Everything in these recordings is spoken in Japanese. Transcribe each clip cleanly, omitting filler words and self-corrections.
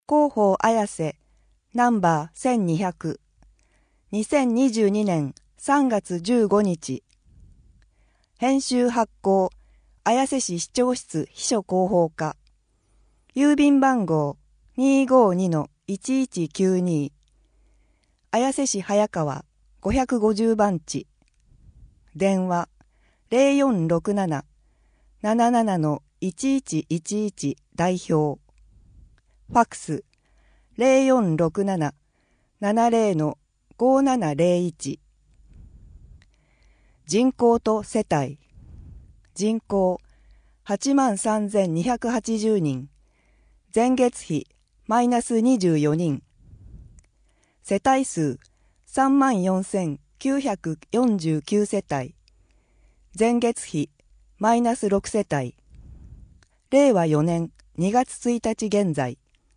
広報綾瀬ナンバー1200 2022年3月15日編集発行綾瀬市市長室秘書広報課郵便番号 252-1192 綾瀬市早川550番地電話 0467-77-1111 代表ファックス 0467-70-5701 人口と世帯人口 83,280 人前月比マイナス24人世帯数 34,949 世帯前月比マイナス6世帯令和4年2月1日現在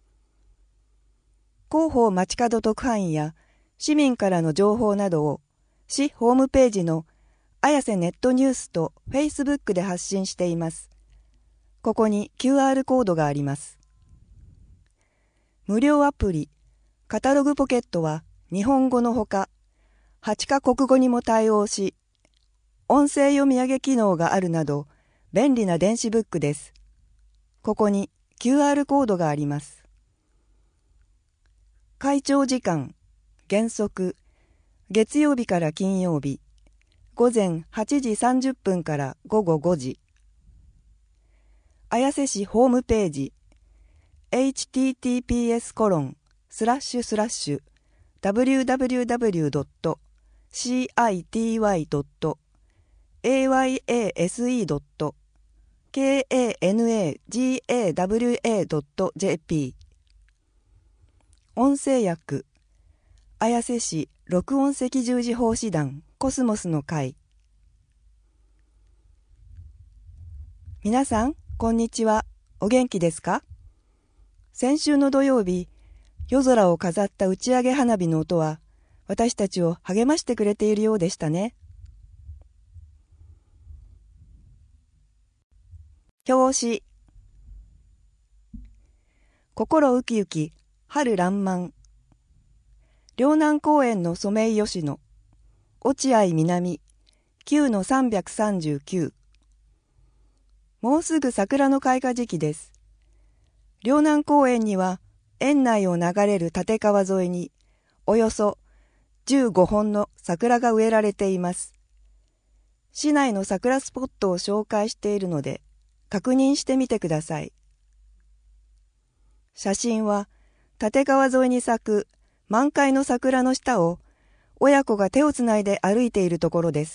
広報街角特派員や市民からの情報などを市ホームページの綾瀬ネットニュースとフェイスブックで発信しています。ここに QR コードがあります。無料アプリカタログポケットは日本語のほか8カ国語にも対応し音声読み上げ機能があるなど便利な電子ブックです。ここに QR コードがあります。会長時間原則月曜日から金曜日午前8時30分から午後5時綾瀬市ホームページ www.city.ayase.kanagawa.jp 音声訳綾瀬市録音赤十字奉仕団コスモスの会皆さんこんにちは。お元気ですか？先週の土曜日夜空を飾った打ち上げ花火の音は私たちを励ましてくれているようでしたね。表紙心ウキウキ春爛漫陵南公園のソメイヨシノ落合南 9-339 もうすぐ桜の開花時期です。陵南公園には園内を流れる立川沿いにおよそ15本の桜が植えられています。市内の桜スポットを紹介しているので確認してみてください。写真は立川沿いに咲く満開の桜の下を親子が手をつないで歩いているところです。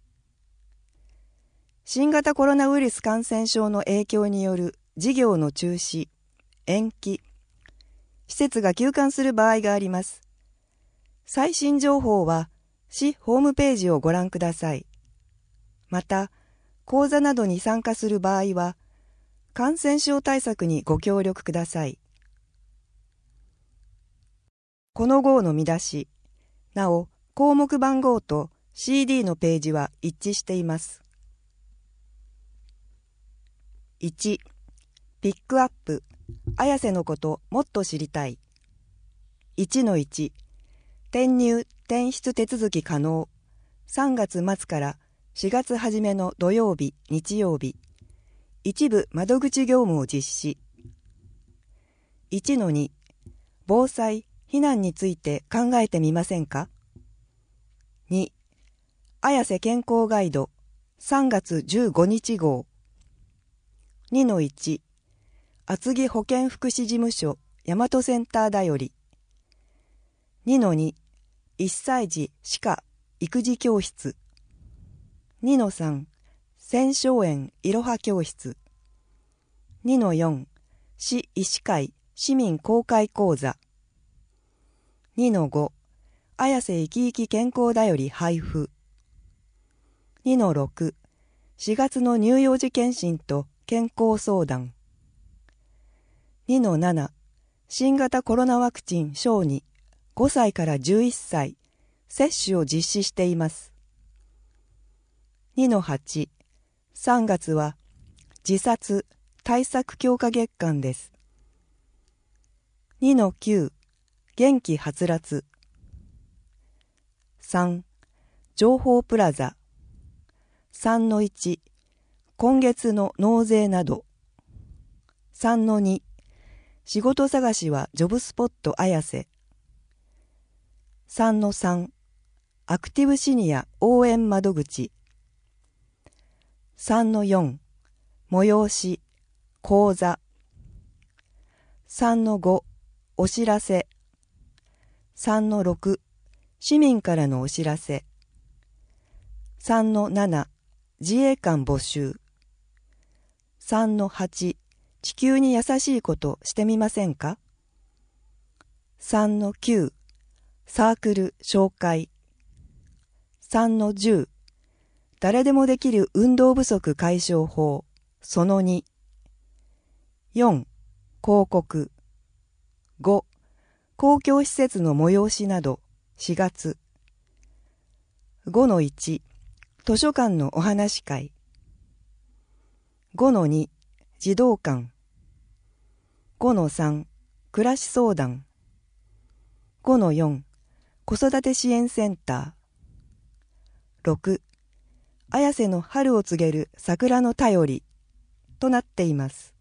新型コロナウイルス感染症の影響による事業の中止、延期、施設が休館する場合があります。最新情報は市ホームページをご覧ください。また、講座などに参加する場合は、感染症対策にご協力ください。この号の見出し、なお項目番号と CD のページは一致しています。1. ピックアップ綾瀬のこともっと知りたい 1-1 転入転出手続き可能3月末から4月初めの土曜日日曜日一部窓口業務を実施 1-2 防災避難について考えてみませんか 2. 綾瀬健康ガイド3月15日号 2-1 厚木保健福祉事務所大和センターだより 2-2 1歳児歯科育児教室 2-3 千松園いろは教室 2-4 市医師会市民公開講座 2-5 綾瀬いきいき健康だより配布 2-6 4月の乳幼児検診と健康相談 2-7 新型コロナワクチン小児5歳から11歳接種を実施しています。2-8 3月は自殺対策強化月間です。 2-9 元気はつらつ。3情報プラザ。3-1今月の納税など。3-2仕事探しはジョブスポット綾瀬。3-3アクティブシニア応援窓口。3-4催し講座。3-5お知らせ。3-6市民からのお知らせ。3-7自衛官募集。3-8地球に優しいことしてみませんか。3-9サークル紹介。3-10誰でもできる運動不足解消法その2。4広告。5公共施設の催しなど4月。5-1図書館のお話会。5-2児童館。5-3暮らし相談。5-4子育て支援センター。6綾瀬の春を告げる桜の便りとなっています。